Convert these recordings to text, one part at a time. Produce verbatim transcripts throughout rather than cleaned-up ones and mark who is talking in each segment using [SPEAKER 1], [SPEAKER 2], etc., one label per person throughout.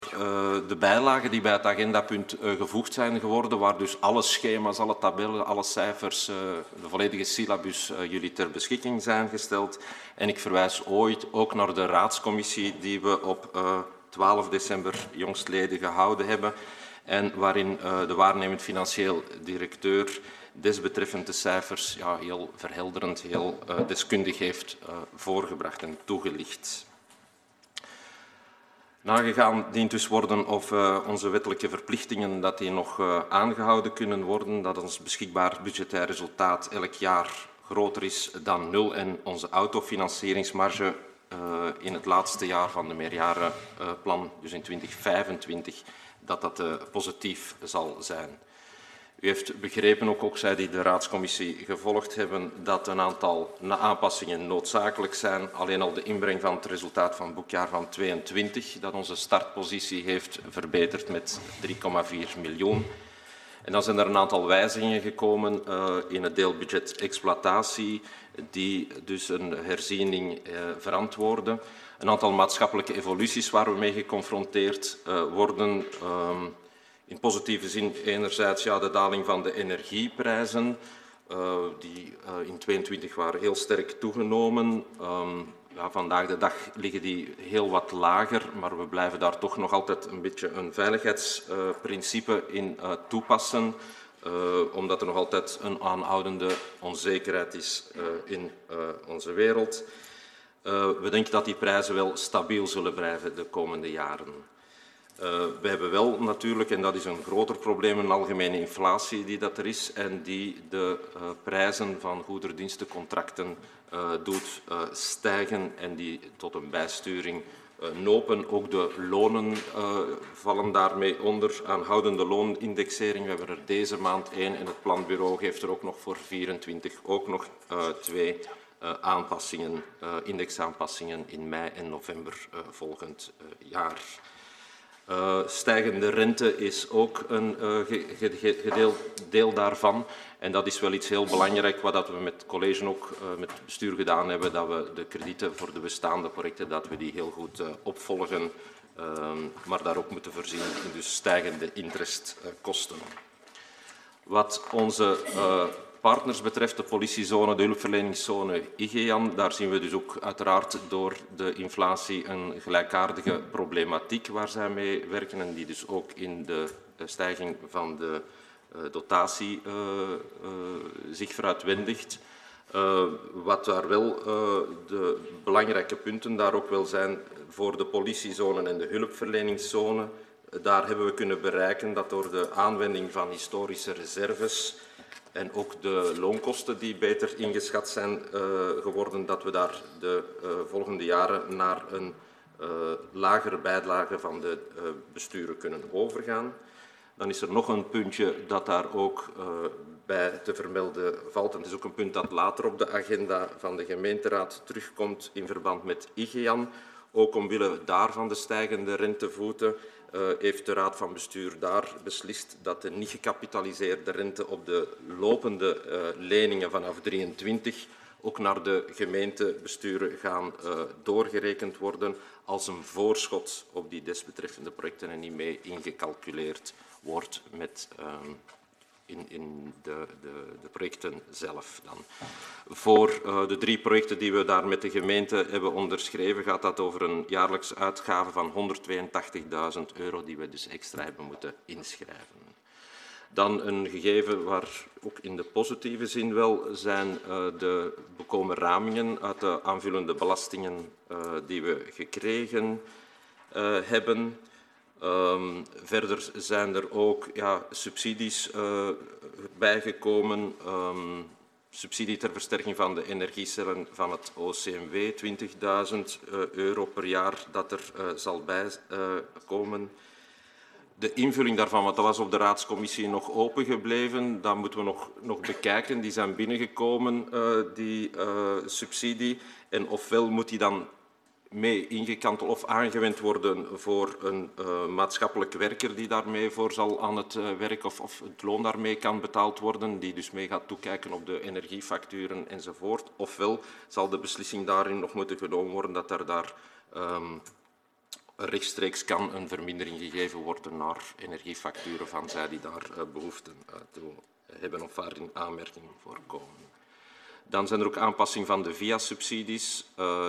[SPEAKER 1] uh, de bijlagen die bij het agendapunt uh, gevoegd zijn geworden, waar dus alle schema's, alle tabellen, alle cijfers, uh, de volledige syllabus uh, jullie ter beschikking zijn gesteld. En ik verwijs ooit ook naar de raadscommissie die we op uh, twaalf december jongstleden gehouden hebben en waarin uh, de waarnemend financieel directeur desbetreffend de cijfers ja, heel verhelderend, heel uh, deskundig heeft uh, voorgebracht en toegelicht. Nagegaan dient dus worden of uh, onze wettelijke verplichtingen dat die nog uh, aangehouden kunnen worden, dat ons beschikbaar budgetair resultaat elk jaar groter is dan nul en onze autofinancieringsmarge uh, in het laatste jaar van de meerjarenplan, dus in twintig vijfentwintig, dat dat uh, positief zal zijn. U heeft begrepen, ook, ook zij die de raadscommissie gevolgd hebben, dat een aantal aanpassingen noodzakelijk zijn. Alleen al de inbreng van het resultaat van het boekjaar van tweeëntwintig, dat onze startpositie heeft verbeterd met drie komma vier miljoen. En dan zijn er een aantal wijzigingen gekomen uh, in het deelbudget exploitatie, die dus een herziening uh, verantwoorden. Een aantal maatschappelijke evoluties waar we mee geconfronteerd uh, worden. Um, In positieve zin enerzijds ja, de daling van de energieprijzen, uh, die uh, in tweeëntwintig waren heel sterk toegenomen. Um, ja, vandaag de dag liggen die heel wat lager, maar we blijven daar toch nog altijd een beetje een veiligheidsprincipe uh, in uh, toepassen, uh, omdat er nog altijd een aanhoudende onzekerheid is uh, in uh, onze wereld. Uh, we denken dat die prijzen wel stabiel zullen blijven de komende jaren. Uh, we hebben wel natuurlijk, en dat is een groter probleem, een algemene inflatie die dat er is en die de uh, prijzen van goederendienstencontracten uh, doet uh, stijgen en die tot een bijsturing uh, nopen. Ook de lonen uh, vallen daarmee onder. Aanhoudende loonindexering, we hebben er deze maand één en het planbureau geeft er ook nog voor vierentwintig ook nog uh, twee uh, aanpassingen, uh, indexaanpassingen in mei en november uh, volgend uh, jaar. Uh, stijgende rente is ook een uh, gedeeld deel daarvan. En dat is wel iets heel belangrijk, wat we met het college ook uh, met het bestuur gedaan hebben, dat we de kredieten voor de bestaande projecten, dat we die heel goed uh, opvolgen, uh, maar daar ook moeten voorzien in dus stijgende interestkosten. Wat onze uh, partners betreft, de politiezone, de hulpverleningszone I G E A N, daar zien we dus ook uiteraard door de inflatie een gelijkaardige problematiek waar zij mee werken en die dus ook in de stijging van de uh, dotatie uh, uh, zich veruitwendigt. Uh, wat daar wel uh, de belangrijke punten daar ook wel zijn voor de politiezone en de hulpverleningszone, daar hebben we kunnen bereiken dat door de aanwending van historische reserves en ook de loonkosten die beter ingeschat zijn uh, geworden, dat we daar de uh, volgende jaren naar een uh, lagere bijlage van de uh, besturen kunnen overgaan. Dan is er nog een puntje dat daar ook uh, bij te vermelden valt. En het is ook een punt dat later op de agenda van de gemeenteraad terugkomt in verband met I G E A N. Ook omwille daarvan de stijgende rentevoeten uh, heeft de Raad van Bestuur daar beslist dat de niet gecapitaliseerde rente op de lopende uh, leningen vanaf drieëntwintig ook naar de gemeentebesturen gaan uh, doorgerekend worden als een voorschot op die desbetreffende projecten en niet mee ingecalculeerd wordt met, uh, in, in de, de, de projecten zelf. Dan. Voor uh, de drie projecten die we daar met de gemeente hebben onderschreven gaat dat over een jaarlijkse uitgave van honderdtweeëntachtigduizend euro die we dus extra hebben moeten inschrijven. Dan een gegeven waar ook in de positieve zin wel zijn uh, de bekomen ramingen uit de aanvullende belastingen uh, die we gekregen uh, hebben. Um, verder zijn er ook ja, subsidies uh, bijgekomen. Um, subsidie ter versterking van de energiecellen van het O C M W, twintigduizend euro per jaar dat er uh, zal bijkomen. Uh, De invulling daarvan, want dat was op de raadscommissie nog open gebleven, dat moeten we nog, nog bekijken. Die zijn binnengekomen, uh, die uh, subsidie. En ofwel moet die dan mee ingekanteld of aangewend worden voor een uh, maatschappelijk werker die daarmee voor zal aan het uh, werk of, of het loon daarmee kan betaald worden, die dus mee gaat toekijken op de energiefacturen enzovoort. Ofwel zal de beslissing daarin nog moeten genomen worden dat er daar um, rechtstreeks kan een vermindering gegeven worden naar energiefacturen van zij die daar uh, behoefte uh, toe hebben of waar in aanmerking voor komen. Dan zijn er ook aanpassingen van de V I A-subsidies. Uh,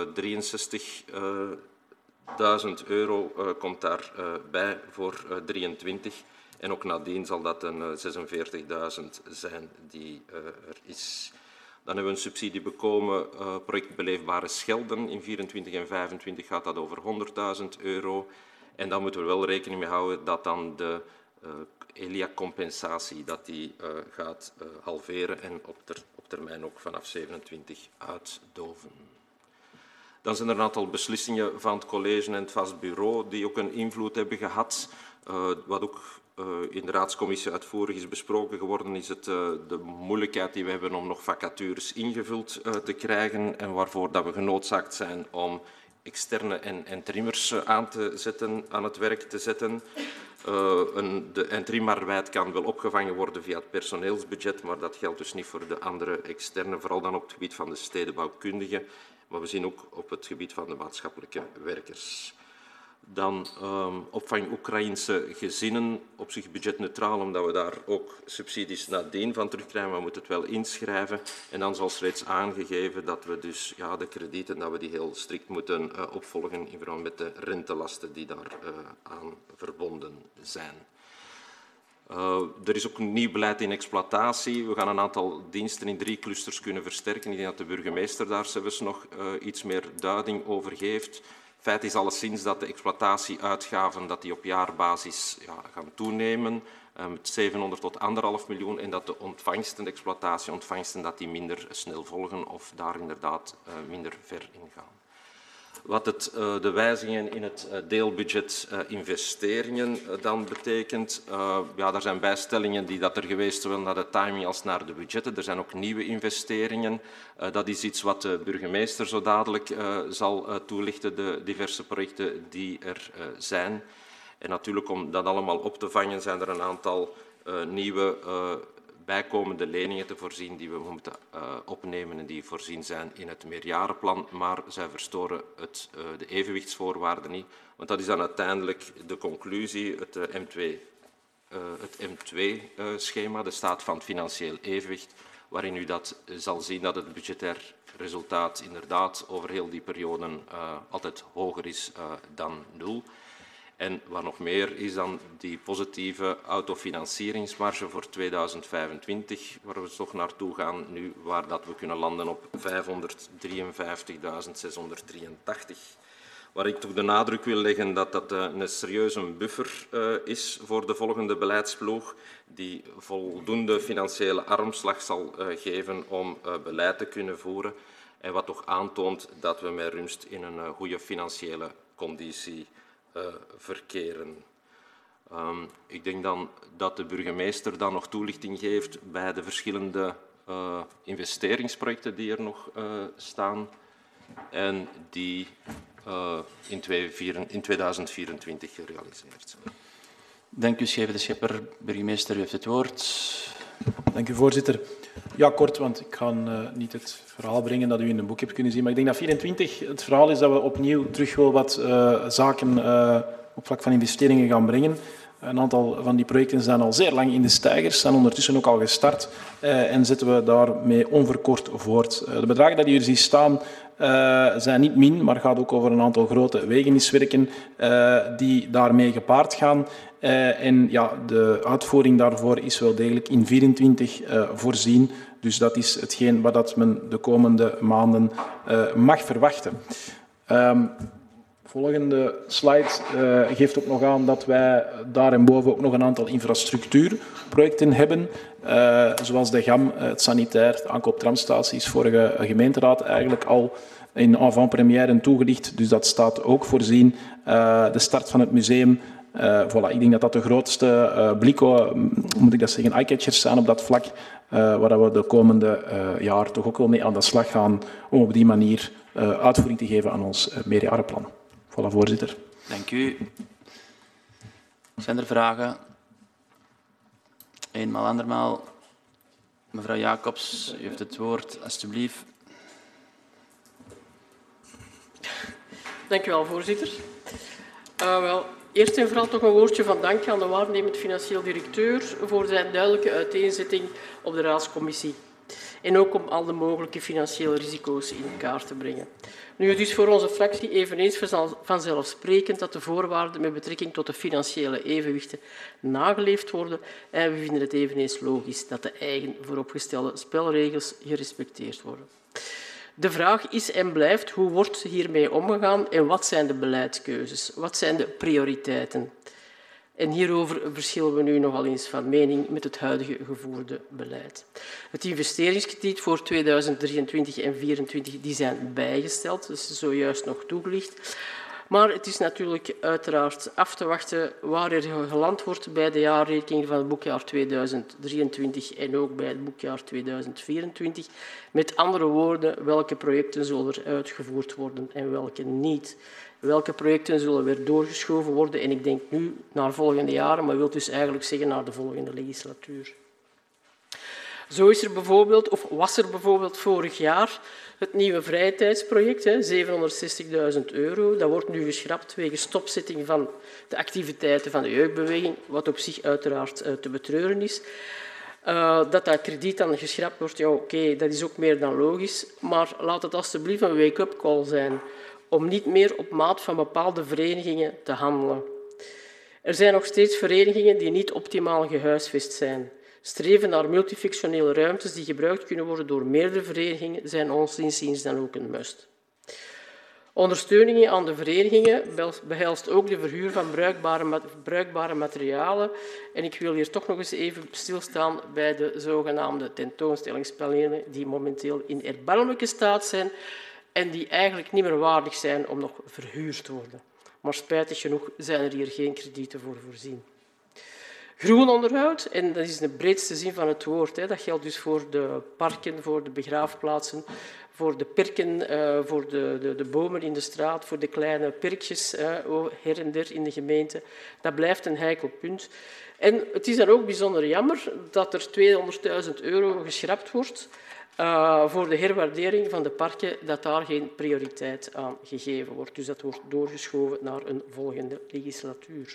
[SPEAKER 1] drieënzestigduizend euro uh, komt daarbij uh, voor uh, drieëntwintig. En ook nadien zal dat een uh, zesenveertigduizend zijn die uh, er is. Dan hebben we een subsidie bekomen, uh, project Beleefbare Schelden. In vierentwintig en vijfentwintig gaat dat over honderdduizend euro. En dan moeten we wel rekening mee houden dat dan de uh, E L I A-compensatie dat die, uh, gaat uh, halveren en op, ter, op termijn ook vanaf zevenentwintig uitdoven. Dan zijn er een aantal beslissingen van het college en het vast bureau die ook een invloed hebben gehad, uh, wat ook Uh, in de raadscommissie uitvoerig is besproken geworden, is het uh, de moeilijkheid die we hebben om nog vacatures ingevuld uh, te krijgen en waarvoor dat we genoodzaakt zijn om externe en interimmers uh, aan te zetten, aan het werk te zetten. Uh, een, de interimarbeid kan wel opgevangen worden via het personeelsbudget, maar dat geldt dus niet voor de andere externe, vooral dan op het gebied van de stedenbouwkundigen, maar we zien ook op het gebied van de maatschappelijke werkers. Dan um, opvang Oekraïense gezinnen, op zich budgetneutraal, omdat we daar ook subsidies nadien van terugkrijgen, maar we moeten het wel inschrijven. En dan zoals reeds aangegeven dat we dus ja, de kredieten dat we die heel strikt moeten uh, opvolgen in verband met de rentelasten die daar uh, aan verbonden zijn. Uh, er is ook een nieuw beleid in exploitatie. We gaan een aantal diensten in drie clusters kunnen versterken. Ik denk dat de burgemeester daar zelfs nog uh, iets meer duiding over geeft. Feit is alleszins dat de exploitatieuitgaven dat die op jaarbasis ja, gaan toenemen uh, met zevenhonderd tot anderhalf miljoen en dat de ontvangsten, de exploitatieontvangsten, dat die minder snel volgen of daar inderdaad uh, minder ver in gaan. Wat het, uh, de wijzigingen in het uh, deelbudget uh, investeringen uh, dan betekent, uh, ja, daar zijn bijstellingen die dat er geweest zowel naar de timing als naar de budgetten. Er zijn ook nieuwe investeringen. Uh, dat is iets wat de burgemeester zo dadelijk uh, zal uh, toelichten, de diverse projecten die er uh, zijn. En natuurlijk om dat allemaal op te vangen zijn er een aantal uh, nieuwe uh, bijkomende leningen te voorzien die we moeten uh, opnemen en die voorzien zijn in het meerjarenplan, maar zij verstoren het, uh, de evenwichtsvoorwaarden niet, want dat is dan uiteindelijk de conclusie, het uh, M twee, uh, het M twee-schema, uh, de staat van het financieel evenwicht, waarin u dat uh, zal zien dat het budgetair resultaat inderdaad over heel die periode uh, altijd hoger is uh, dan nul. En wat nog meer is dan die positieve autofinancieringsmarge voor tweeduizend vijfentwintig, waar we toch naartoe gaan nu, waar dat we kunnen landen op vijfhonderddrieënvijftigduizend zeshonderddrieëntachtig. Waar ik toch de nadruk wil leggen dat dat een serieuze buffer uh, is voor de volgende beleidsploeg, die voldoende financiële armslag zal uh, geven om uh, beleid te kunnen voeren en wat toch aantoont dat we met rust in een uh, goede financiële conditie Uh, verkeren. Um, ik denk dan dat de burgemeester dan nog toelichting geeft bij de verschillende uh, investeringsprojecten die er nog uh, staan en die uh, in, tweeduizend vierentwintig gerealiseerd zijn.
[SPEAKER 2] Dank u, Scheve de Schepper. Burgemeester, u heeft het woord.
[SPEAKER 3] Dank u, voorzitter. Ja, kort, want ik ga uh, niet het verhaal brengen dat u in een boek hebt kunnen zien. Maar ik denk dat vierentwintig het verhaal is dat we opnieuw terug wel wat uh, zaken uh, op vlak van investeringen gaan brengen. Een aantal van die projecten zijn al zeer lang in de steigers, zijn ondertussen ook al gestart uh, en zetten we daarmee onverkort voort. Uh, de bedragen die hier zien staan uh, zijn niet min, maar gaat ook over een aantal grote wegeniswerken uh, die daarmee gepaard gaan. Uh, en ja, de uitvoering daarvoor is wel degelijk in vierentwintig uh, voorzien. Dus dat is hetgeen wat dat men de komende maanden uh, mag verwachten. Um, volgende slide uh, geeft ook nog aan dat wij daarboven ook nog een aantal infrastructuurprojecten hebben. Uh, zoals de G A M, het sanitair, de aankoop-tramstatie is vorige gemeenteraad eigenlijk al in avant-première toegelicht. Dus dat staat ook voorzien. Uh, de start van het museum. Uh, voilà, ik denk dat dat de grootste uh, bliko, moet ik dat zeggen, eyecatchers zijn op dat vlak, uh, waar we de komende uh, jaar toch ook wel mee aan de slag gaan om op die manier uh, uitvoering te geven aan ons uh, meerjarenplan. Voilà, voorzitter.
[SPEAKER 2] Dank u. Zijn er vragen? Eenmaal, andermaal. Mevrouw Jacobs, u heeft het woord, alstublieft.
[SPEAKER 4] Dank u wel, voorzitter. Uh, wel, eerst en vooral toch een woordje van dank aan de waarnemend financieel directeur voor zijn duidelijke uiteenzetting op de raadscommissie. En ook om al de mogelijke financiële risico's in kaart te brengen. Nu, het is voor onze fractie eveneens vanzelfsprekend dat de voorwaarden met betrekking tot de financiële evenwichten nageleefd worden en we vinden het eveneens logisch dat de eigen vooropgestelde spelregels gerespecteerd worden. De vraag is en blijft hoe wordt hiermee omgegaan en wat zijn de beleidskeuzes, wat zijn de prioriteiten. En hierover verschillen we nu nogal eens van mening met het huidige gevoerde beleid. Het investeringskrediet voor tweeduizend drieëntwintig en tweeduizend vierentwintig die zijn bijgesteld, dat is zojuist nog toegelicht. Maar het is natuurlijk uiteraard af te wachten waar er geland wordt bij de jaarrekening van het boekjaar tweeduizend drieëntwintig en ook bij het boekjaar tweeduizend vierentwintig. Met andere woorden, welke projecten zullen er uitgevoerd worden en welke niet. Welke projecten zullen weer doorgeschoven worden? En ik denk nu naar volgende jaren, maar wil dus eigenlijk zeggen naar de volgende legislatuur. Zo is er bijvoorbeeld, of was er bijvoorbeeld vorig jaar het nieuwe vrije tijdsproject, zevenhonderdzestigduizend euro. Dat wordt nu geschrapt wegens stopzetting van de activiteiten van de jeugdbeweging, wat op zich uiteraard uh, te betreuren is. Uh, dat dat krediet dan geschrapt wordt, ja oké, okay, dat is ook meer dan logisch. Maar laat het alstublieft een wake-up call zijn om niet meer op maat van bepaalde verenigingen te handelen. Er zijn nog steeds verenigingen die niet optimaal gehuisvest zijn. Streven naar multifunctionele ruimtes die gebruikt kunnen worden door meerdere verenigingen zijn ons inziens dan ook een must. Ondersteuningen aan de verenigingen behelst ook de verhuur van bruikbare, bruikbare materialen. En ik wil hier toch nog eens even stilstaan bij de zogenaamde tentoonstellingspanelen die momenteel in erbarmelijke staat zijn en die eigenlijk niet meer waardig zijn om nog verhuurd te worden. Maar spijtig genoeg zijn er hier geen kredieten voor voorzien. Groen onderhoud, en dat is de breedste zin van het woord. Hè. Dat geldt dus voor de parken, voor de begraafplaatsen, voor de perken, uh, voor de, de, de bomen in de straat, voor de kleine perkjes uh, her en der in de gemeente. Dat blijft een heikel punt. En het is dan ook bijzonder jammer dat er tweehonderdduizend euro geschrapt wordt uh, voor de herwaardering van de parken, dat daar geen prioriteit aan gegeven wordt. Dus dat wordt doorgeschoven naar een volgende legislatuur.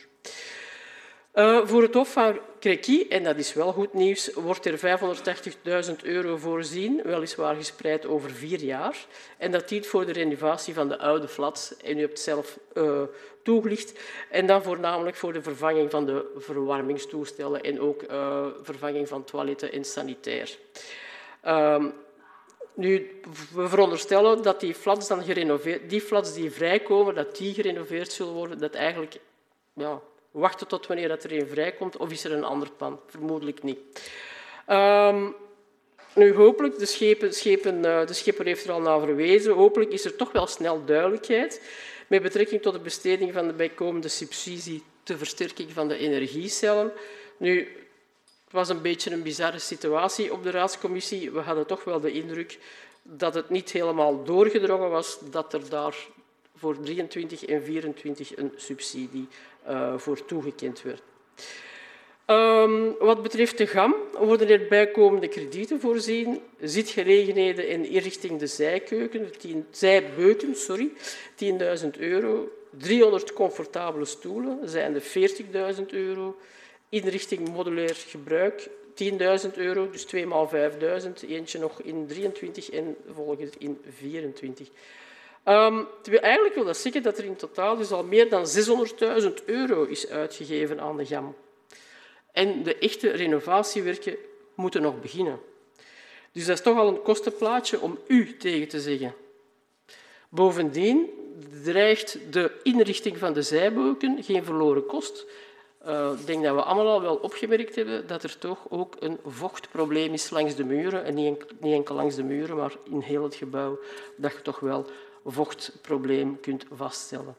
[SPEAKER 4] Uh, voor het Hof van Créqui, en dat is wel goed nieuws, wordt er vijfhonderdtachtigduizend euro voorzien, weliswaar gespreid over vier jaar. En dat dient voor de renovatie van de oude flats, en u hebt het zelf uh, toegelicht, en dan voornamelijk voor de vervanging van de verwarmingstoestellen en ook uh, vervanging van toiletten en sanitair. Uh, nu, we veronderstellen dat die flats, dan gerenoveerd, die flats die vrijkomen, dat die gerenoveerd zullen worden, dat eigenlijk... Ja, wachten tot wanneer er een vrijkomt, of is er een ander plan? Vermoedelijk niet. Um, nu, hopelijk, de, schepen, schepen, de schipper heeft er al naar verwezen, hopelijk is er toch wel snel duidelijkheid met betrekking tot de besteding van de bijkomende subsidie ter versterking van de energiecellen. Nu, het was een beetje een bizarre situatie op de raadscommissie. We hadden toch wel de indruk dat het niet helemaal doorgedrongen was dat er daar voor drieëntwintig en vierentwintig een subsidie uh, voor toegekend werd. Um, wat betreft de G A M worden er bijkomende kredieten voorzien, zitgelegenheden en inrichting de zijkeuken, tien, zijbeuken, sorry, tienduizend euro, driehonderd comfortabele stoelen, zijn de veertigduizend euro, inrichting modulair gebruik, tienduizend euro, dus twee maal vijfduizend, eentje nog in drieëntwintig en volgende in vierentwintig. Um, eigenlijk wil dat zeggen dat er in totaal dus al meer dan zeshonderdduizend euro is uitgegeven aan de G A M. En de echte renovatiewerken moeten nog beginnen. Dus dat is toch al een kostenplaatje om u tegen te zeggen. Bovendien dreigt de inrichting van de zijbeuken geen verloren kost. Uh, ik denk dat we allemaal al wel opgemerkt hebben dat er toch ook een vochtprobleem is langs de muren. En niet enkel langs de muren, maar in heel het gebouw, dat je toch wel vochtprobleem kunt vaststellen.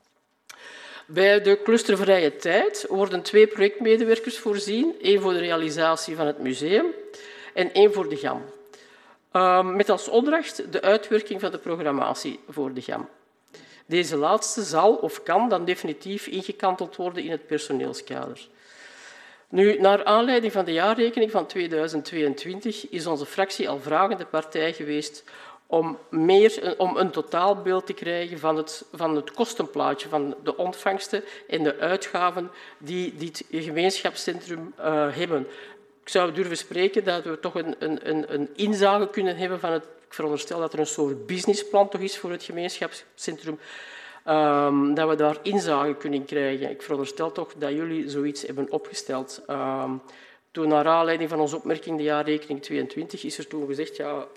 [SPEAKER 4] Bij de clustervrije tijd worden twee projectmedewerkers voorzien, één voor de realisatie van het museum en één voor de G A M. Uh, met als opdracht de uitwerking van de programmatie voor de G A M. Deze laatste zal of kan dan definitief ingekanteld worden in het personeelskader. Nu, naar aanleiding van de jaarrekening van tweeduizend tweeëntwintig is onze fractie al vragende partij geweest om, meer, om een totaalbeeld te krijgen van het, van het kostenplaatje, van de ontvangsten en de uitgaven die dit gemeenschapscentrum uh, hebben. Ik zou durven spreken dat we toch een, een, een inzage kunnen hebben van het... Ik veronderstel dat er een soort businessplan toch is voor het gemeenschapscentrum, um, dat we daar inzage kunnen krijgen. Ik veronderstel toch dat jullie zoiets hebben opgesteld. Um, toen, naar aanleiding van onze opmerking de jaarrekening tweeëntwintig, is er toen gezegd, ja,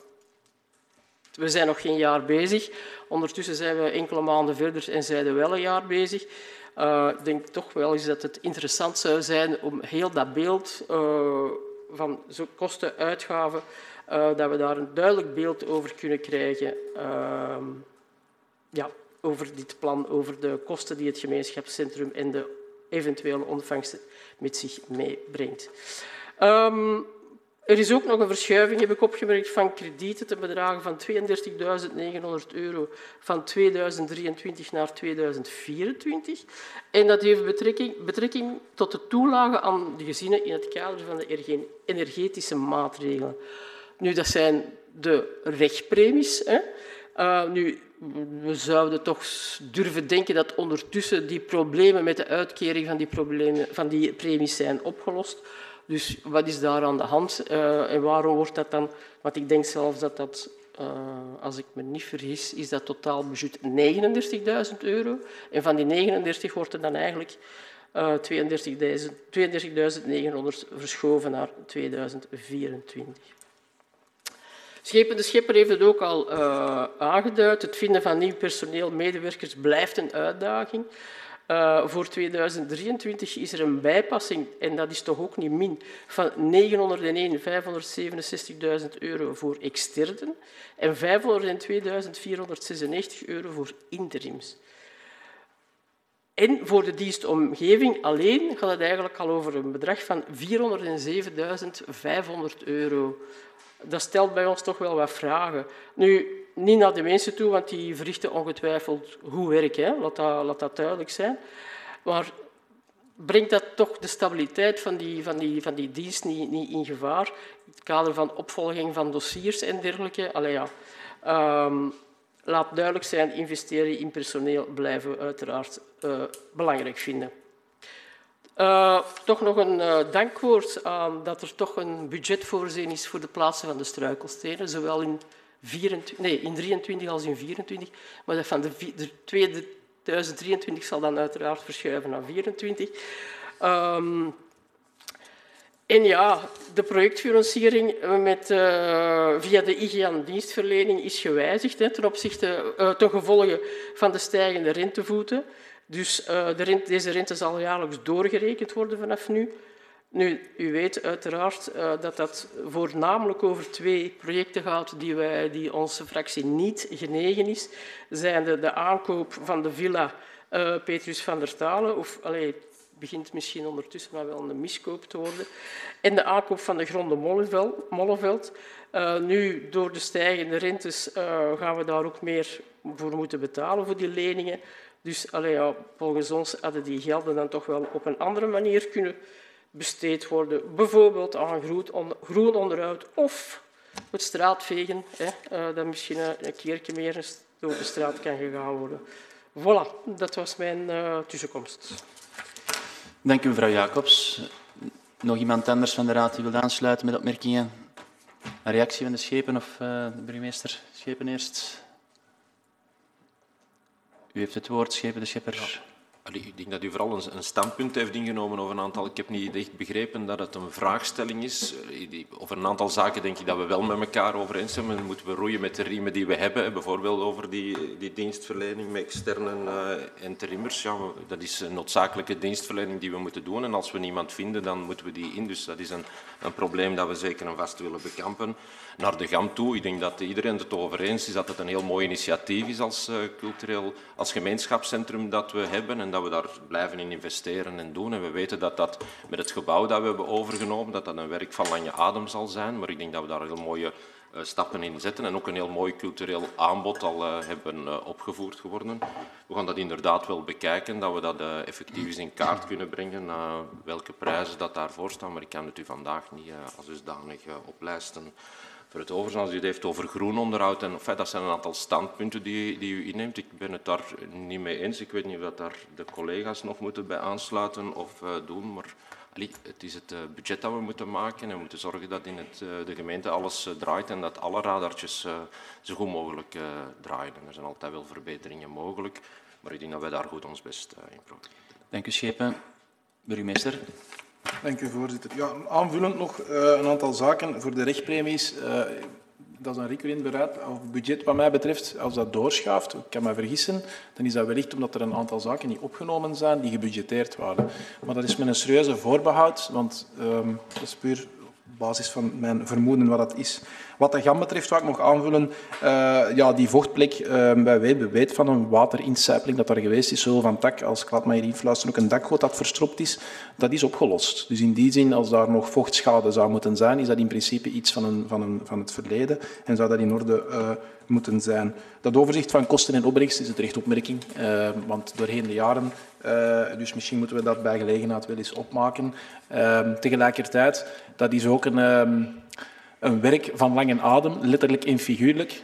[SPEAKER 4] we zijn nog geen jaar bezig. Ondertussen zijn we enkele maanden verder en zijn we wel een jaar bezig. Uh, ik denk toch wel eens dat het interessant zou zijn om heel dat beeld uh, van kosten, uitgaven, uh, dat we daar een duidelijk beeld over kunnen krijgen. Uh, ja, over dit plan, over de kosten die het gemeenschapscentrum en de eventuele ontvangsten met zich meebrengt. Um, Er is ook nog een verschuiving, heb ik opgemerkt, van kredieten ten bedrage van tweeëndertigduizend negenhonderd euro van tweeduizend drieëntwintig naar tweeduizend vierentwintig. En dat heeft betrekking, betrekking tot de toelage aan de gezinnen in het kader van de energetische maatregelen. Nu, dat zijn de rechtpremies. Hè. Uh, nu, we zouden toch durven denken dat ondertussen die problemen met de uitkering van die, problemen, van die premies zijn opgelost. Dus wat is daar aan de hand uh, en waarom wordt dat dan... Want ik denk zelfs dat dat, uh, als ik me niet vergis, is dat totaal budget negenendertigduizend euro. En van die negenendertig wordt er dan eigenlijk uh, tweeëndertigduizend negenhonderd verschoven naar tweeduizend vierentwintig. Schepen de Schepper heeft het ook al uh, aangeduid. Het vinden van nieuw personeel, medewerkers, blijft een uitdaging. Uh, voor tweeduizend drieëntwintig is er een bijpassing, en dat is toch ook niet min, van negenhonderdéén vijfhonderdzevenenzestigduizend euro voor externen en vijfhonderdtweeduizend vierhonderdzesennegentig euro voor interims. En voor de dienstomgeving alleen gaat het eigenlijk al over een bedrag van vierhonderdzevenduizend vijfhonderd euro. Dat stelt bij ons toch wel wat vragen. Nu, niet naar de mensen toe, want die verrichten ongetwijfeld goed werk. Hè. Laat, dat, laat dat duidelijk zijn. Maar brengt dat toch de stabiliteit van die, van die, van die dienst niet, niet in gevaar? In het kader van opvolging van dossiers en dergelijke. Allee, ja. um, laat duidelijk zijn, investeren in personeel blijven we uiteraard uh, belangrijk vinden. Uh, toch nog een uh, dankwoord aan dat er toch een budget voorzien is voor de plaatsen van de struikelstenen, zowel in, vierentwintig, nee, in drieëntwintig als in vierentwintig. Maar dat van de, de tweeduizend drieëntwintig zal dan uiteraard verschuiven naar vierentwintig. Um, en ja, de projectfinanciering met, uh, via de I G A N-dienstverlening is gewijzigd hè, ten opzichte, uh, ten gevolge van de stijgende rentevoeten. Dus uh, de rente, deze rente zal jaarlijks doorgerekend worden vanaf nu. Nu, u weet uiteraard uh, dat dat voornamelijk over twee projecten gaat die, wij, die onze fractie niet genegen is. Zijn de, de aankoop van de villa uh, Petrus van der Thalen, of allee, het begint misschien ondertussen maar wel een miskoop te worden, en de aankoop van de gronden Molleveld. Uh, nu, door de stijgende rentes uh, gaan we daar ook meer voor moeten betalen voor die leningen. Dus allee, ja, volgens ons hadden die gelden dan toch wel op een andere manier kunnen besteed worden. Bijvoorbeeld aan groen onderhoud of het straatvegen, hè, uh, dat misschien een keertje meer door de straat kan gegaan worden. Voilà, dat was mijn uh, tussenkomst.
[SPEAKER 2] Dank u, mevrouw Jacobs. Nog iemand anders van de Raad die wil aansluiten met opmerkingen? Een reactie van de Schepen of uh, de burgemeester Schepen eerst? U heeft het woord, Schepen de Schepper.
[SPEAKER 1] Ja. Ik denk dat u vooral een standpunt heeft ingenomen over een aantal... Ik heb niet echt begrepen dat het een vraagstelling is. Over een aantal zaken denk ik dat we wel met elkaar overeenstemmen. Dan moeten we roeien met de riemen die we hebben. Bijvoorbeeld over die, die dienstverlening met externen uh, en terimmers. Ja, dat is een noodzakelijke dienstverlening die we moeten doen. En als we niemand vinden, dan moeten we die in. Dus dat is een, een probleem dat we zeker en vast willen bekampen. Naar de G A M toe. Ik denk dat iedereen het over eens is dat het een heel mooi initiatief is als uh, cultureel, als gemeenschapscentrum dat we hebben en dat we daar blijven in investeren en doen. En we weten dat dat met het gebouw dat we hebben overgenomen, dat dat een werk van lange adem zal zijn. Maar ik denk dat we daar heel mooie uh, stappen in zetten en ook een heel mooi cultureel aanbod al uh, hebben uh, opgevoerd geworden. We gaan dat inderdaad wel bekijken, dat we dat uh, effectief eens in kaart kunnen brengen, uh, welke prijzen dat daarvoor staan. Maar ik kan het u vandaag niet uh, als dusdanig uh, oplijsten. Voor het overige, als u het heeft over groen onderhoud, en, enfin, dat zijn een aantal standpunten die, die u inneemt. Ik ben het daar niet mee eens. Ik weet niet of daar de collega's nog moeten bij aansluiten of uh, doen, maar allee, het is het uh, budget dat we moeten maken en we moeten zorgen dat in het, uh, de gemeente alles uh, draait en dat alle radartjes uh, zo goed mogelijk uh, draaien. En er zijn altijd wel verbeteringen mogelijk, maar ik denk dat wij daar goed ons best uh, in proberen.
[SPEAKER 2] Dank u, Schepen. Burgemeester.
[SPEAKER 3] Dank u, voorzitter. Ja, aanvullend nog uh, een aantal zaken voor de rechtpremies. Uh, dat is een recurrent beraad of budget wat mij betreft. Als dat doorschuift, ik kan me vergissen, dan is dat wellicht omdat er een aantal zaken niet opgenomen zijn die gebudgeteerd waren. Maar dat is met een serieuze voorbehoud, want um, dat is puur op basis van mijn vermoeden wat dat is. Wat de G A M betreft, wat ik nog aanvullen, uh, ja, die vochtplek, uh, wij weten weet van een waterincijpeling dat er geweest is, zowel van het dak als, ik laat mij hier influisteren, ook een dakgoot dat verstropt is, dat is opgelost. Dus in die zin, als daar nog vochtschade zou moeten zijn, is dat in principe iets van, een, van, een, van het verleden en zou dat in orde uh, moeten zijn. Dat overzicht van kosten en opbrengst is het terecht opmerking, uh, want doorheen de jaren, uh, dus misschien moeten we dat bij gelegenheid wel eens opmaken. Uh, tegelijkertijd, dat is ook een... Uh, Een werk van lange adem, letterlijk en figuurlijk.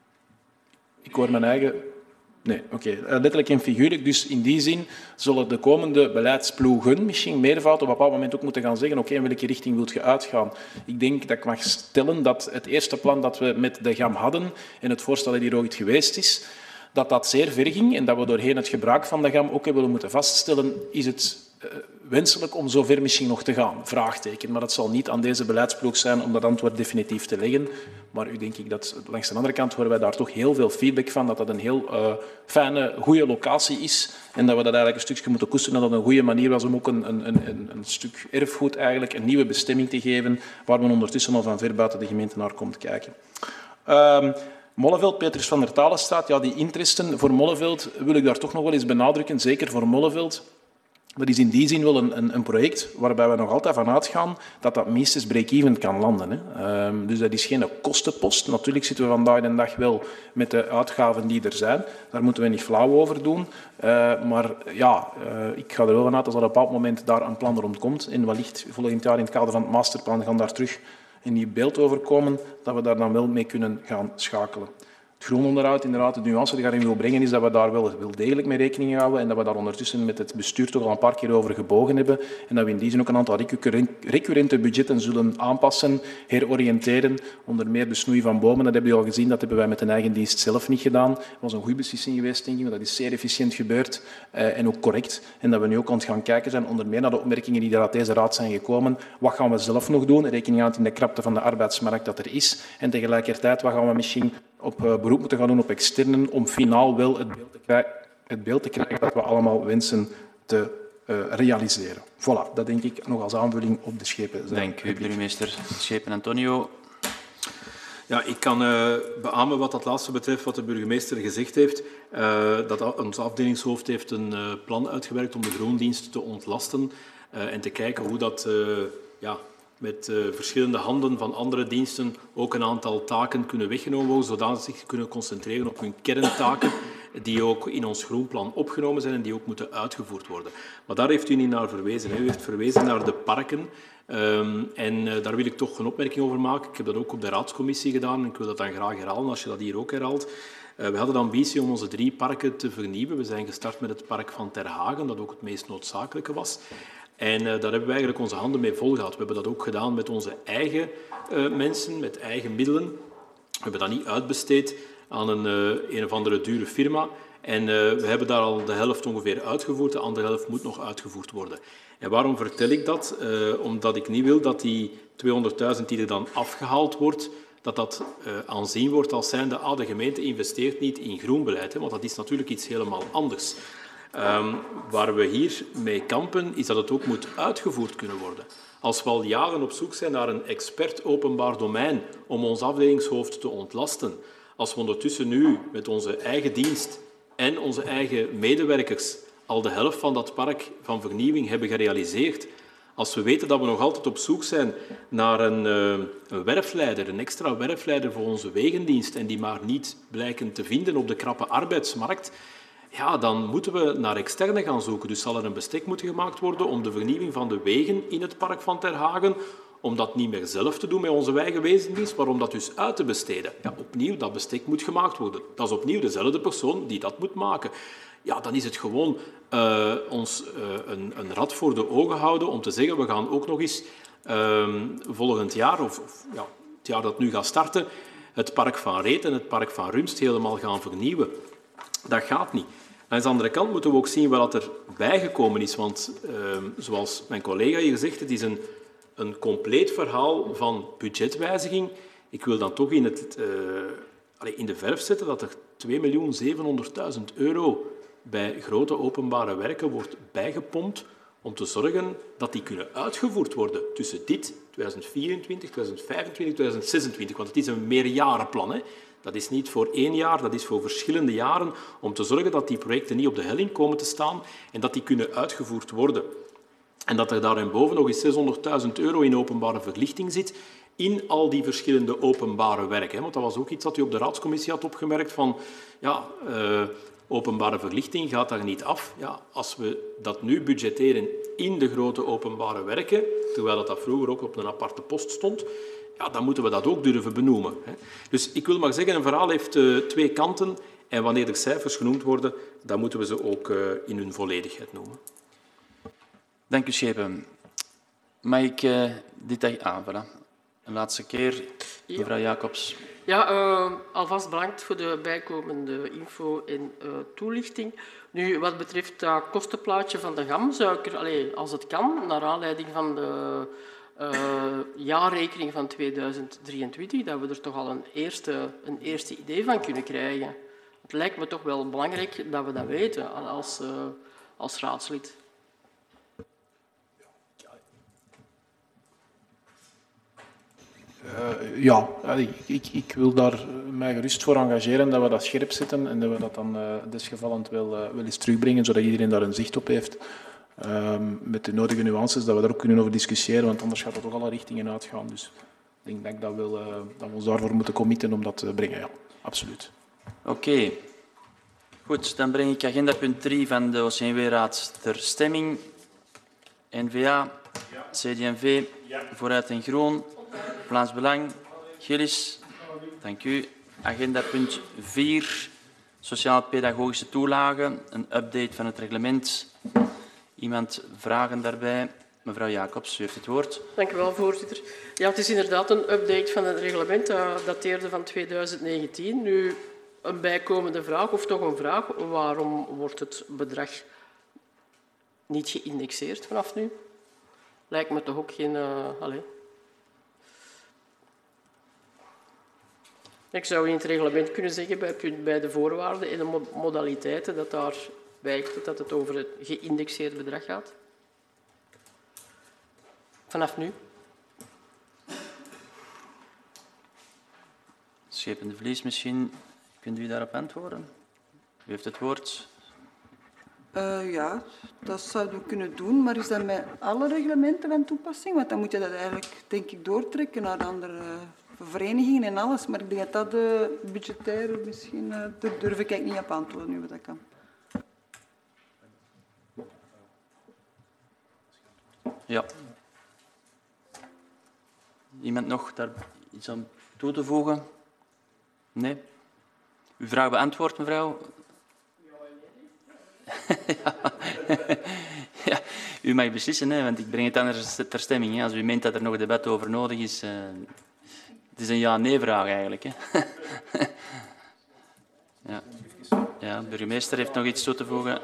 [SPEAKER 3] Ik hoor mijn eigen... Nee, oké. Okay. Letterlijk en figuurlijk. Dus in die zin zullen de komende beleidsploegen misschien meervoud op een bepaald moment ook moeten gaan zeggen oké, okay, in welke richting wilt je uitgaan? Ik denk dat ik mag stellen dat het eerste plan dat we met de G A M hadden en het voorstel dat hier ooit geweest is, dat dat zeer ver ging en dat we doorheen het gebruik van de G A M ook hebben moeten vaststellen, is het uh, wenselijk om zover misschien nog te gaan? Vraagteken. Maar dat zal niet aan deze beleidsploeg zijn om dat antwoord definitief te leggen. Maar u denk ik dat langs de andere kant horen wij daar toch heel veel feedback van, dat dat een heel uh, fijne, goede locatie is en dat we dat eigenlijk een stukje moeten koesteren en dat het een goede manier was om ook een, een, een, een stuk erfgoed eigenlijk een nieuwe bestemming te geven, waar men ondertussen al van ver buiten de gemeente naar komt kijken. Um, Molleveld, Petrus van der Talenstraat, ja, die interesten voor Molleveld wil ik daar toch nog wel eens benadrukken, zeker voor Molleveld. Dat is in die zin wel een, een, een project waarbij we nog altijd van uitgaan dat dat minstens break-even kan landen. Hè. Um, dus dat is geen kostenpost. Natuurlijk zitten we vandaag de dag wel met de uitgaven die er zijn. Daar moeten we niet flauw over doen. Uh, maar ja, uh, ik ga er wel vanuit dat er op een bepaald moment daar een plan rond komt. En wellicht volgend jaar in het kader van het masterplan gaan daar terug een nieuw beeld over komen, dat we daar dan wel mee kunnen gaan schakelen. Het groenonderhoud, inderdaad, de nuance die ik daarin wil brengen, is dat we daar wel, wel degelijk mee rekening houden en dat we daar ondertussen met het bestuur toch al een paar keer over gebogen hebben en dat we in die zin ook een aantal recurrente budgetten zullen aanpassen, heroriënteren, onder meer de snoei van bomen. Dat hebben we al gezien, dat hebben wij met de eigen dienst zelf niet gedaan. Dat was een goede beslissing geweest, denk ik, want dat is zeer efficiënt gebeurd uh, en ook correct. En dat we nu ook aan het gaan kijken zijn, onder meer naar de opmerkingen die er uit deze raad zijn gekomen. Wat gaan we zelf nog doen? Rekening houdend in de krapte van de arbeidsmarkt dat er is. En tegelijkertijd, wat gaan we misschien op uh, beroep moeten gaan doen op externen om finaal wel het beeld te krijgen, het beeld te krijgen dat we allemaal wensen te uh, realiseren. Voilà, dat denk ik nog als aanvulling op de schepen.
[SPEAKER 2] Dank u, burgemeester Schepen. Antonio.
[SPEAKER 5] Ja, ik kan uh, beamen wat dat laatste betreft, wat de burgemeester gezegd heeft. Uh, dat ons afdelingshoofd heeft een uh, plan uitgewerkt om de groendienst te ontlasten uh, en te kijken hoe dat uh, ja, met uh, verschillende handen van andere diensten ook een aantal taken kunnen weggenomen worden, zodat ze zich kunnen concentreren op hun kerntaken, die ook in ons groenplan opgenomen zijn en die ook moeten uitgevoerd worden. Maar daar heeft u niet naar verwezen. Hè. U heeft verwezen naar de parken. Um, en uh, daar wil ik toch een opmerking over maken. Ik heb dat ook op de raadscommissie gedaan en ik wil dat dan graag herhalen als je dat hier ook herhaalt. Uh, we hadden de ambitie om onze drie parken te vernieuwen. We zijn gestart met het park van Ter Hagen, dat ook het meest noodzakelijke was. En uh, daar hebben we eigenlijk onze handen mee volgehad. We hebben dat ook gedaan met onze eigen uh, mensen, met eigen middelen. We hebben dat niet uitbesteed aan een, uh, een of andere dure firma. En uh, we hebben daar al de helft ongeveer uitgevoerd, de andere helft moet nog uitgevoerd worden. En waarom vertel ik dat? Uh, omdat ik niet wil dat die tweehonderdduizend die er dan afgehaald wordt, dat dat uh, aanzien wordt als zijnde, ah, de gemeente investeert niet in groenbeleid, hè, want dat is natuurlijk iets helemaal anders. Um, waar we hier mee kampen, is dat het ook moet uitgevoerd kunnen worden. Als we al jaren op zoek zijn naar een expert openbaar domein om ons afdelingshoofd te ontlasten, als we ondertussen nu met onze eigen dienst en onze eigen medewerkers al de helft van dat park van vernieuwing hebben gerealiseerd, als we weten dat we nog altijd op zoek zijn naar een, uh, een werfleider, een extra werfleider voor onze wegendienst en die maar niet blijken te vinden op de krappe arbeidsmarkt, ja, dan moeten we naar externe gaan zoeken. Dus zal er een bestek moeten gemaakt worden om de vernieuwing van de wegen in het park van Ter Hagen om dat niet meer zelf te doen met onze eigen wezendienst, maar om dat dus uit te besteden. Ja, opnieuw, dat bestek moet gemaakt worden. Dat is opnieuw dezelfde persoon die dat moet maken. Ja, dan is het gewoon uh, ons uh, een, een rad voor de ogen houden om te zeggen, we gaan ook nog eens uh, volgend jaar, of, of ja, het jaar dat nu gaat starten, het park van Reet en het park van Rumst helemaal gaan vernieuwen. Dat gaat niet. Aan de andere kant moeten we ook zien wat er bijgekomen is. Want uh, zoals mijn collega hier zegt, het is een, een compleet verhaal van budgetwijziging. Ik wil dan toch in, het, uh, allez, in de verf zetten dat er twee miljoen zevenhonderdduizend euro bij grote openbare werken wordt bijgepompt om te zorgen dat die kunnen uitgevoerd worden tussen dit, tweeduizend vierentwintig, tweeduizend vijfentwintig, tweeduizend zesentwintig. Want het is een meerjarenplan, hè. Dat is niet voor één jaar, dat is voor verschillende jaren om te zorgen dat die projecten niet op de helling komen te staan en dat die kunnen uitgevoerd worden. En dat er daarboven nog eens zeshonderdduizend euro in openbare verlichting zit in al die verschillende openbare werken. Want dat was ook iets dat u op de raadscommissie had opgemerkt van ja, uh, openbare verlichting gaat daar niet af. Ja, als we dat nu budgetteren in de grote openbare werken, terwijl dat, dat vroeger ook op een aparte post stond, ja, dan moeten we dat ook durven benoemen. Dus ik wil maar zeggen, een verhaal heeft uh, twee kanten en wanneer er cijfers genoemd worden, dan moeten we ze ook uh, in hun volledigheid noemen.
[SPEAKER 2] Dank u, Schepen. Mag ik uh, dit aanvullen? Een laatste keer, mevrouw Jacobs.
[SPEAKER 4] Ja, uh, alvast bedankt voor de bijkomende info en uh, toelichting. Nu, wat betreft dat uh, kostenplaatje van de G A M, zou ik er, allez, als het kan, naar aanleiding van de uh, jaarrekening van tweeduizend drieëntwintig, dat we er toch al een eerste, een eerste idee van kunnen krijgen. Het lijkt me toch wel belangrijk dat we dat weten als, uh, als raadslid.
[SPEAKER 3] Uh, ja, ik, ik wil daar mij gerust voor engageren dat we dat scherp zetten en dat we dat dan uh, desgevallend wel, uh, wel eens terugbrengen, zodat iedereen daar een zicht op heeft. Uh, met de nodige nuances, dat we daar ook kunnen over discussiëren, want anders gaat dat toch alle richtingen uitgaan. Dus ik denk dat, ik dat, wel, uh, dat we ons daarvoor moeten committen om dat te brengen. Ja, absoluut.
[SPEAKER 2] Oké. Okay. Goed, dan breng ik agenda punt drie van de O C N W-raad ter stemming. N V A, ja. C D en V, ja. Vooruit en Groen, Vlaams Belang, Gillis. Dank u. Agenda punt vier, sociaal-pedagogische toelagen, een update van het reglement. Iemand vragen daarbij? Mevrouw Jacobs, u heeft het woord.
[SPEAKER 4] Dank u wel, voorzitter. Ja, het is inderdaad een update van het reglement. Dat dateerde van tweeduizend negentien. Nu, een bijkomende vraag, of toch een vraag. Waarom wordt het bedrag niet geïndexeerd vanaf nu? Lijkt me toch ook geen... Uh, allez. Ik zou in het reglement kunnen zeggen, bij, bij de voorwaarden en de modaliteiten, dat daarbij dat het over het geïndexeerd bedrag gaat. Vanaf nu.
[SPEAKER 2] Schepen de Vlies misschien. Kunt u daarop antwoorden? U heeft het woord.
[SPEAKER 6] Uh, ja, dat zouden we kunnen doen, maar is dat met alle reglementen van toepassing? Want dan moet je dat eigenlijk, denk ik, doortrekken naar andere verenigingen en alles. Maar ik denk dat dat de uh, budgettaire misschien... Uh, daar durf ik eigenlijk niet op antwoorden, nu wat dat kan.
[SPEAKER 2] Ja. Iemand nog daar iets aan toe te voegen? Nee? Uw vraag beantwoord, mevrouw? Ja. Ja, u mag beslissen, hè, want ik breng het anders ter stemming. Hè. Als u meent dat er nog debat over nodig is... Uh, het is een ja-nee-vraag eigenlijk. Hè. Ja. Ja, de burgemeester heeft nog iets toe te voegen.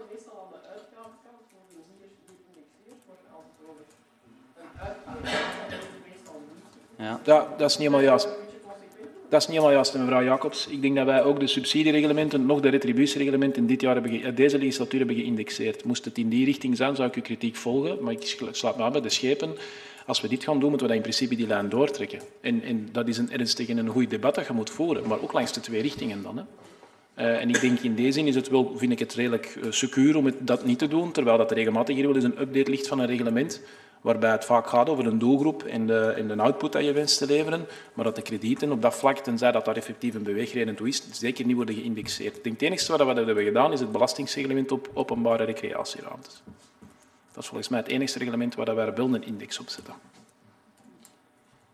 [SPEAKER 2] Ja.
[SPEAKER 3] Ja, dat is niet helemaal juist. Dat is niet helemaal juist, mevrouw Jacobs. Ik denk dat wij ook de subsidiereglementen, nog de retributiereglementen dit jaar hebben, deze legislatuur hebben geïndexeerd. Moest het in die richting zijn, zou ik uw kritiek volgen. Maar ik sluit me aan bij de schepen. Als we dit gaan doen, moeten we dat in principe die lijn doortrekken. En, en dat is een ernstig en een goed debat dat je moet voeren, maar ook langs de twee richtingen dan. Hè. Uh, en ik denk in deze zin is het wel, vind ik het redelijk uh, secuur om het, dat niet te doen, terwijl dat regelmatig hier wel eens een update ligt van een reglement, waarbij het vaak gaat over een doelgroep en de, en de output dat je wenst te leveren, maar dat de kredieten op dat vlak, tenzij dat daar effectief een beweegreden toe is, zeker niet worden geïndexeerd. Ik denk het enige wat we hebben gedaan is het belastingsreglement op openbare recreatieruimtes. Dat is volgens mij het enige reglement waar wij wel een index op zetten.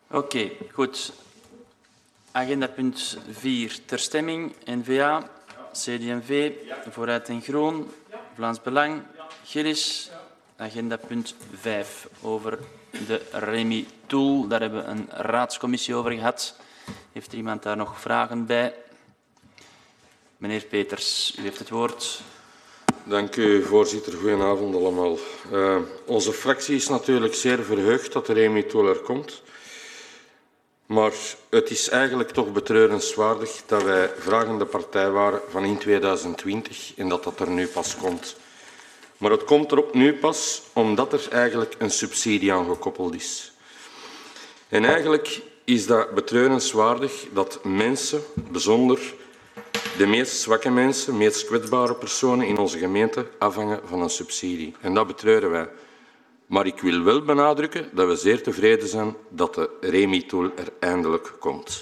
[SPEAKER 2] Oké, okay, goed. Agenda punt vier ter stemming. N V A, C D en V, Vooruit en Groen, Vlaams Belang, Gillis. Agenda punt vijf over de Remi-tool. Daar hebben we een raadscommissie over gehad. Heeft er iemand daar nog vragen bij? Meneer Peters, u heeft het woord.
[SPEAKER 1] Dank u, voorzitter. Goedenavond allemaal. Uh, onze fractie is natuurlijk zeer verheugd dat de Remi-tool er komt. Maar het is eigenlijk toch betreurenswaardig dat wij vragende partij waren van in tweeduizend twintig en dat dat er nu pas komt. Maar het komt er ook nu pas omdat er eigenlijk een subsidie aan gekoppeld is. En eigenlijk is dat betreurenswaardig dat mensen, bijzonder de meest zwakke mensen, de meest kwetsbare personen in onze gemeente afhangen van een subsidie. En dat betreuren wij. Maar ik wil wel benadrukken dat we zeer tevreden zijn dat de Remi-tool er eindelijk komt.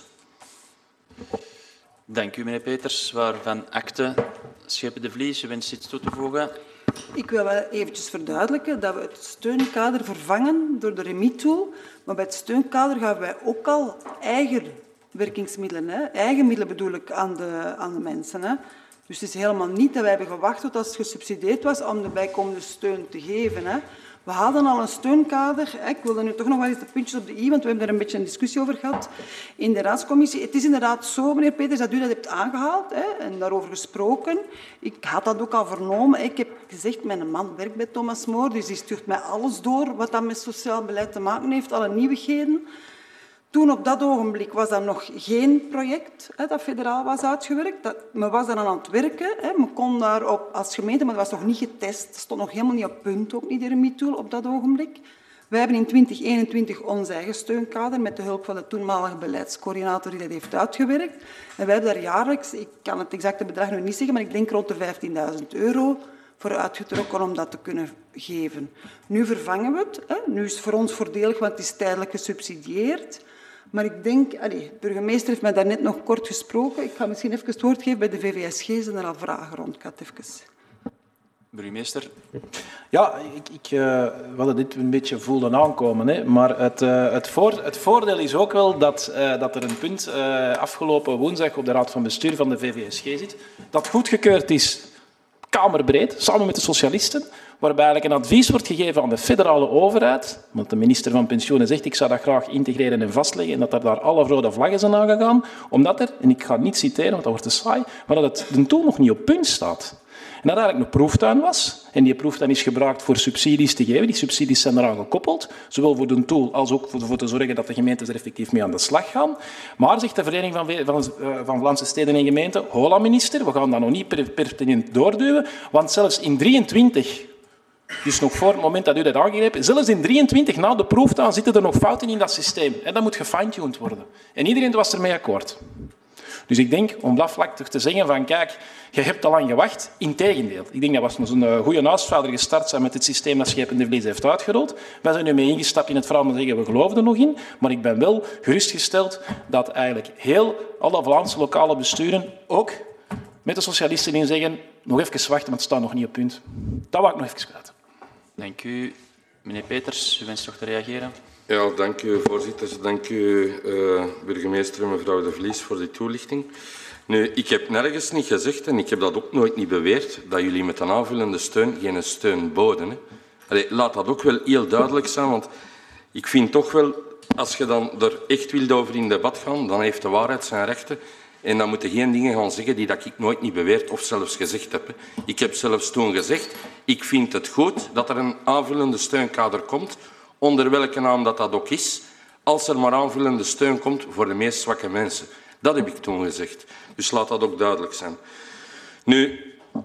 [SPEAKER 2] Dank u, meneer Peters. Waarvan akte. Schepen de Vlies, u wenst iets toe te voegen?
[SPEAKER 6] Ik wil wel eventjes verduidelijken dat we het steunkader vervangen door de Remi-tool. Maar bij het steunkader gaan wij ook al eigen werkingsmiddelen, hè, eigen middelen bedoel ik, aan de, aan de mensen. Hè. Dus het is helemaal niet dat wij hebben gewacht tot als het gesubsidieerd was om de bijkomende steun te geven. Hè. We hadden al een steunkader. Hè. Ik wilde nu toch nog wel eens de puntjes op de i, want we hebben daar een beetje een discussie over gehad in de raadscommissie. Het is inderdaad zo, meneer Peters, dat u dat hebt aangehaald hè, en daarover gesproken. Ik had dat ook al vernomen. Ik heb gezegd, mijn man werkt bij Thomas More, dus die stuurt mij alles door wat dat met sociaal beleid te maken heeft, alle nieuwigheden. Toen op dat ogenblik was dat nog geen project hè, dat federaal was uitgewerkt. Dat, men was daar aan het werken. Hè. Men kon daarop als gemeente, maar dat was nog niet getest. Dat stond nog helemaal niet op punt, ook niet de Remi-tool op dat ogenblik. Wij hebben in twintig eenentwintig ons eigen steunkader met de hulp van de toenmalige beleidscoördinator die dat heeft uitgewerkt. En wij hebben daar jaarlijks, ik kan het exacte bedrag nu niet zeggen, maar ik denk rond de vijftienduizend euro voor uitgetrokken om dat te kunnen geven. Nu vervangen we het. Hè. Nu is het voor ons voordelig, want het is tijdelijk gesubsidieerd. Maar ik denk, allez, de burgemeester heeft mij daarnet nog kort gesproken. Ik ga misschien even het woord geven bij de V V S G. Zijn er al vragen rond? Ik ga het even...
[SPEAKER 2] Burgemeester.
[SPEAKER 3] Ja, ik, ik uh, we hadden dit een beetje voelden aankomen. Hè. Maar het, uh, het, voor, het voordeel is ook wel dat, uh, dat er een punt uh, afgelopen woensdag op de Raad van Bestuur van de V V S G zit. Dat goedgekeurd is, kamerbreed, samen met de socialisten. Waarbij eigenlijk een advies wordt gegeven aan de federale overheid. Want de minister van Pensioenen zegt, ik zou dat graag integreren en vastleggen. En dat er daar alle rode vlaggen zijn aangegaan. Omdat er, en ik ga het niet citeren, want dat wordt te saai, maar dat het de tool nog niet op punt staat. En dat eigenlijk een proeftuin was. En die proeftuin is gebruikt voor subsidies te geven. Die subsidies zijn eraan gekoppeld. Zowel voor de tool als ook voor te zorgen dat de gemeentes er effectief mee aan de slag gaan. Maar, zegt de Vereniging van, van, van Vlaamse Steden en Gemeenten, hola minister, we gaan dat nog niet pertinent doorduwen. Want zelfs in drieëntwintig... Dus nog voor het moment dat u dat aangreep, zelfs in drieëntwintig na de proeftuin zitten er nog fouten in dat systeem. En dat moet gefine-tuned worden. En iedereen was ermee akkoord. Dus ik denk, om dat vlak toch te zeggen van, kijk, je hebt al lang gewacht. Integendeel. Ik denk dat we zo'n goede huisvader gestart zijn met het systeem dat Schepen de Vlies heeft uitgerold. Wij zijn nu mee ingestapt in het verhaal om te zeggen, we geloven er nog in. Maar ik ben wel gerustgesteld dat eigenlijk heel alle Vlaamse lokale besturen, ook met de socialisten in zeggen, nog even wachten, want het staat nog niet op punt. Dat wou ik nog even kwijt.
[SPEAKER 2] Dank u. Meneer Peters, u wenst toch te reageren?
[SPEAKER 1] Ja, dank u, voorzitter. Dank u, uh, burgemeester en mevrouw De Vlies, voor die toelichting. Nu, ik heb nergens niet gezegd, en ik heb dat ook nooit niet beweerd, dat jullie met een aanvullende steun geen steun boden. Hè. Allee, laat dat ook wel heel duidelijk zijn, want ik vind toch wel, als je dan er echt wilt over in debat gaan, dan heeft de waarheid zijn rechten. En dan moeten geen dingen gaan zeggen die dat ik nooit niet beweerd of zelfs gezegd heb. Ik heb zelfs toen gezegd, ik vind het goed dat er een aanvullende steunkader komt, onder welke naam dat dat ook is, als er maar aanvullende steun komt voor de meest zwakke mensen. Dat heb ik toen gezegd. Dus laat dat ook duidelijk zijn. Nu,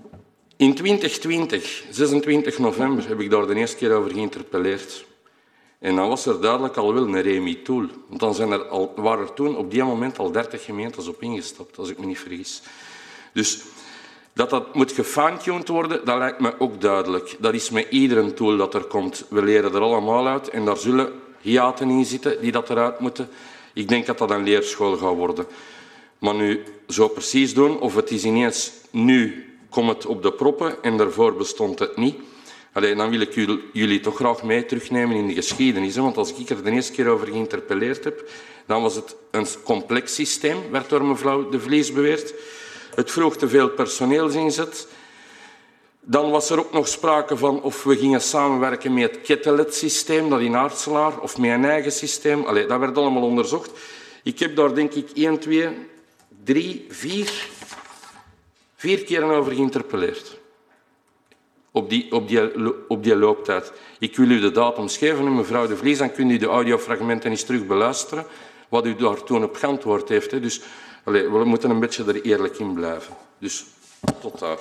[SPEAKER 1] in twintig twintig, zesentwintig november, heb ik daar de eerste keer over geïnterpelleerd. En dan was er duidelijk al wel een Remi-tool. Want dan zijn er al, waren er toen op die moment al dertig gemeentes op ingestapt, als ik me niet vergis. Dus dat dat moet gefine-tuned worden, dat lijkt me ook duidelijk. Dat is met iedere tool dat er komt. We leren er allemaal uit en daar zullen hiaten in zitten die dat eruit moeten. Ik denk dat dat een leerschool gaat worden. Maar nu zo precies doen, of het is ineens nu komt het op de proppen en daarvoor bestond het niet. Allee, dan wil ik jullie toch graag mee terugnemen in de geschiedenis. Hè? Want als ik er de eerste keer over geïnterpelleerd heb, dan was het een complex systeem, werd door mevrouw De Vries beweerd. Het vroeg te veel personeelsinzet. Dan was er ook nog sprake van of we gingen samenwerken met het Kettelet-systeem, dat in Aartselaar, of met een eigen systeem. Allee, dat werd allemaal onderzocht. Ik heb daar denk ik één, twee, drie, vier, vier keer over geïnterpelleerd. Op die, op, die, op die looptijd. Ik wil u de datums geven, mevrouw De Vries, dan kunt u de audiofragmenten eens terug beluisteren, wat u daar toen op geantwoord heeft. Hè. Dus allez, we moeten een beetje er eerlijk in blijven. Dus tot daar.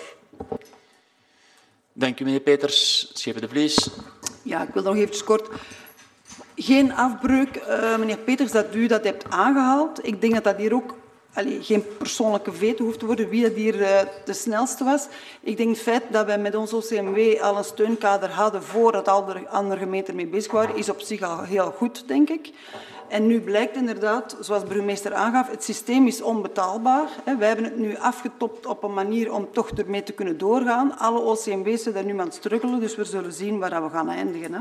[SPEAKER 2] Dank u, meneer Peters. Schepen De Vries.
[SPEAKER 6] Ja, ik wil nog even kort. Geen afbreuk, uh, meneer Peters, dat u dat hebt aangehaald. Ik denk dat dat hier ook allee, geen persoonlijke veto hoeft te worden wie dat hier uh, de snelste was. Ik denk het feit dat wij met ons O C M W al een steunkader hadden voordat andere, andere gemeenten mee bezig waren, is op zich al heel goed, denk ik. En nu blijkt inderdaad, zoals de burgemeester aangaf, het systeem is onbetaalbaar. Wij hebben het nu afgetopt op een manier om toch ermee te kunnen doorgaan. Alle O C M W's zijn daar nu aan het struggelen, dus we zullen zien waar we gaan eindigen. Hè.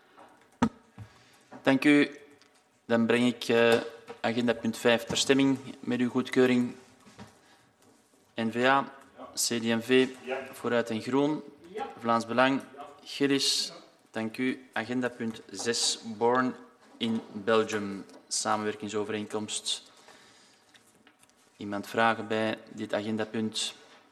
[SPEAKER 2] Dank u. Dan breng ik uh, agenda punt vijf ter stemming met uw goedkeuring. N V A, C D en V, Vooruit en Groen, Vlaams Belang, Gillis. Dank u. Agenda punt zes, Born in Belgium, samenwerkingsovereenkomst. Iemand vragen bij dit agendapunt?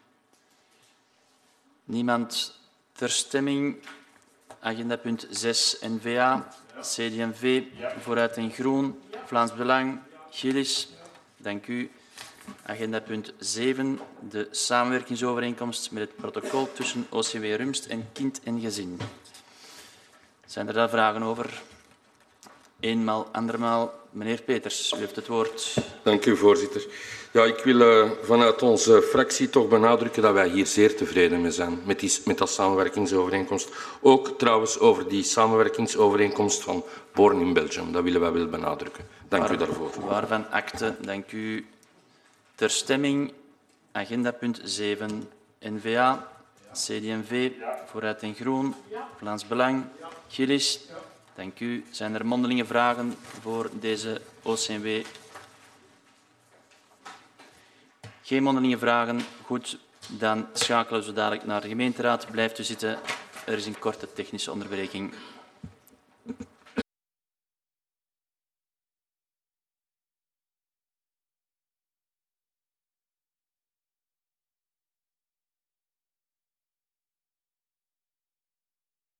[SPEAKER 2] Niemand ter stemming. Agendapunt zes, N V A, C D en V, Vooruit en Groen, Vlaams Belang, Gillis. Dank u. Agendapunt zeven, de samenwerkingsovereenkomst met het protocol tussen O C W Rumst en Kind en Gezin. Zijn er daar vragen over? Eenmaal, andermaal. Meneer Peters, u heeft het woord.
[SPEAKER 1] Dank u, voorzitter. Ja, ik wil uh, vanuit onze fractie toch benadrukken dat wij hier zeer tevreden mee zijn met, die, met dat samenwerkingsovereenkomst. Ook trouwens over die samenwerkingsovereenkomst van Born in Belgium. Dat willen wij wel benadrukken. Dank Waar, u daarvoor.
[SPEAKER 2] Waarvan akte. Dank u. Ter stemming, agenda punt zeven, N V A, C D en V, Vooruit en Groen, Vlaams Belang, Gillis. Dank u. Zijn er mondelinge vragen voor deze O C M W? Geen mondelinge vragen. Goed, dan schakelen we zo dadelijk naar de gemeenteraad. Blijft u zitten. Er is een korte technische onderbreking.